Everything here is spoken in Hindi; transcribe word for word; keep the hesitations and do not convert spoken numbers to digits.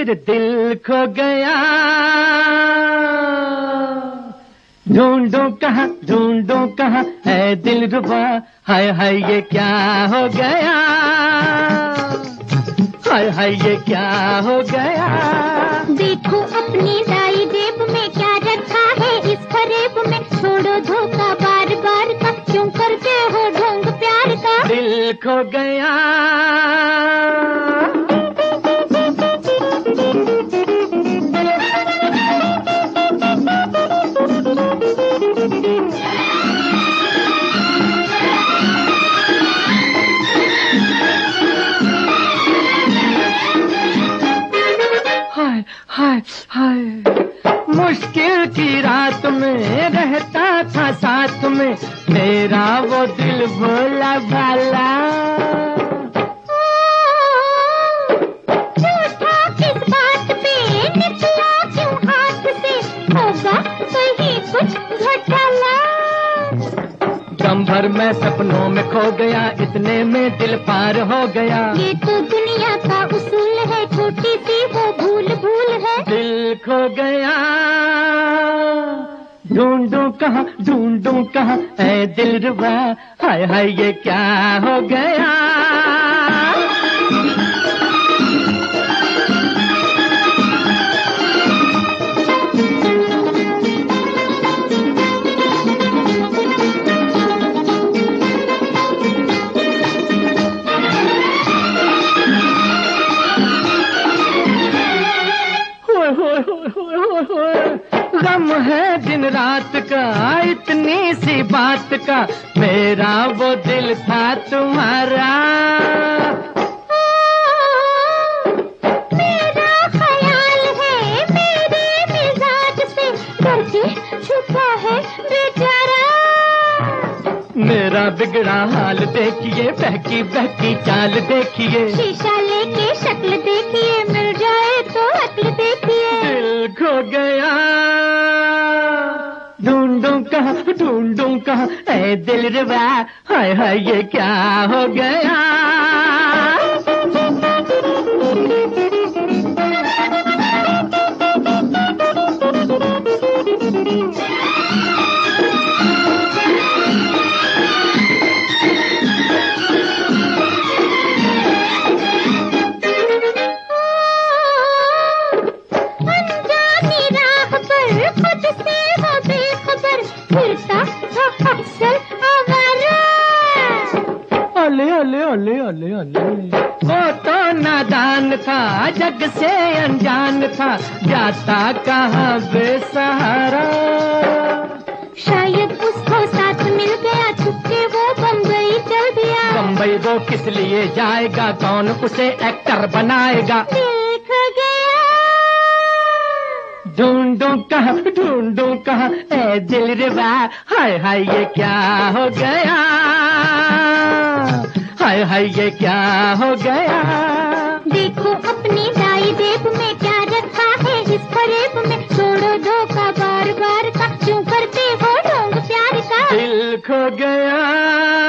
मेरे दिल खो गया, ढूंढूं कहाँ ढूंढूं कहाँ है दिल रुबा, हाय हाय ये क्या हो गया, हाय हाय ये क्या हो गया। देखो अपनी दाई जेब में क्या रखा है इस फरेब में, छोड़ो धोखा बार बार का, क्यों करते हो ढोंग प्यार का। दिल खो गया, हाय हाय हाय मुश्किल की रात में रहता था साथ में मेरा वो दिल भोला भाला। झूठा किस बात पे निकला क्यों हाथ से, होगा कहीं कुछ घोटाला। दम भर मैं सपनों में खो गया, इतने में दिल पार हो गया। ये तो दुनिया का उसूल है, छोटी सी वो भूल भूल है। दिल खो गया, ढूंढूं कहाँ ढूंढूं कहाँ है दिल रुबा, हाय हाय ये क्या हो गया। गम है दिन रात का इतनी सी बात का, मेरा वो दिल था तुम्हारा। मेरा ख्याल है मेरे मिजाज से, करके छुपा है बेचारा। मेरा बिगड़ा हाल देखिए, बहकी बहकी चाल देखिए, शीशा लेके शक्ल देखिए, मिल जाए तो अक्ल देखिए। दिल खो गया, ढूंढूं कहाँ ढूंढूं कहाँ ऐ दिल रुबा, हाय हाय ये क्या हो गया। अले अले अले अले अले वो तो नादान था, जग से अनजान था, जाता कहाँ बेसहारा। शायद उसको साथ मिल गया, छुपके वो बम्बई चल दिया। बम्बई वो किस लिए जाएगा, कौन उसे एक्टर बनाएगा। दिल खो गया, ढूंढूं कहाँ ढूंढूं कहाँ ऐ दिल रुबा, हाय हाय ये क्या हो गया, हाय हाय ये क्या हो गया। देखो अपनी दाई जेब में क्या रखा है इस फरेब में, छोड़ो धोखा बार बार का, क्यों करते हो ढोंग प्यार का। दिल खो गया।